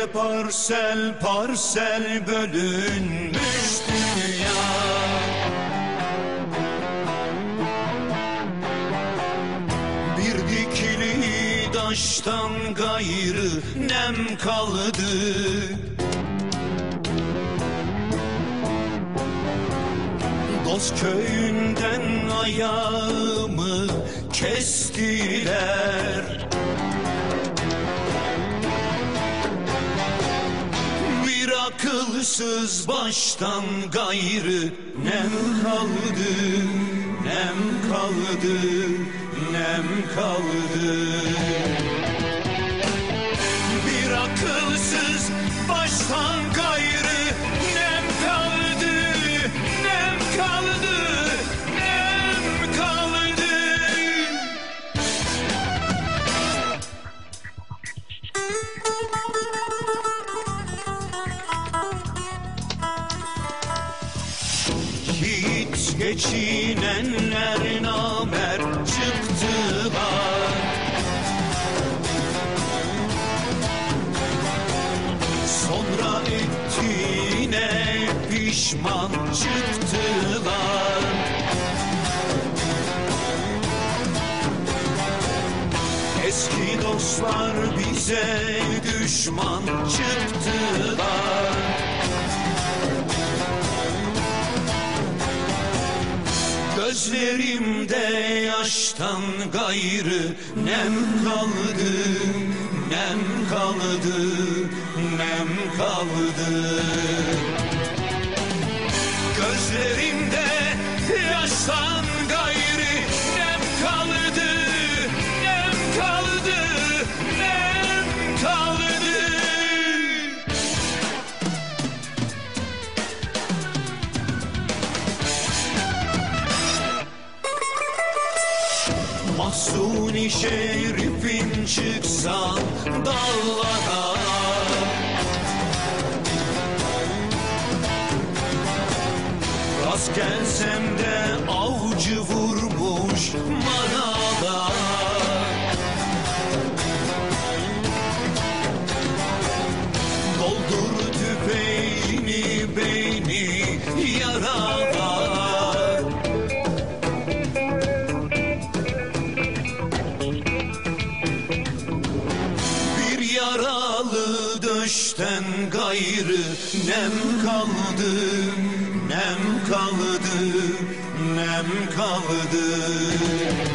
gökte parsel parsel bölünmüş dünya. Bir dikili taştan gayrı nem kaldı. Dost köyünden ayağımı kestiler. Bir akılsız baştan gayrı nem kaldı, nem kaldı, nem kaldı. Bir akılsız baştan gayrı nem kaldı, nem kaldı, nem kaldı. Hiç geçinenler namert çıktılar. Sonra ettiğine pişman çıktılar. Eski dostlar bize düşman çıktılar. Gözlerimde yaştan gayrı nem kaldı, nem kaldı, nem kaldı. Gözlerimde yaştan gayrı nem kaldı, nem kaldı, nem kaldı. Mahzuni şerifin çıksan dallara, rast gelsem de avcı vurmuş manada. Doldur tüfeğini beyni yaralar. Bir yaralı döşten gayrı nem kaldı, nem kaldı, nem kaldı.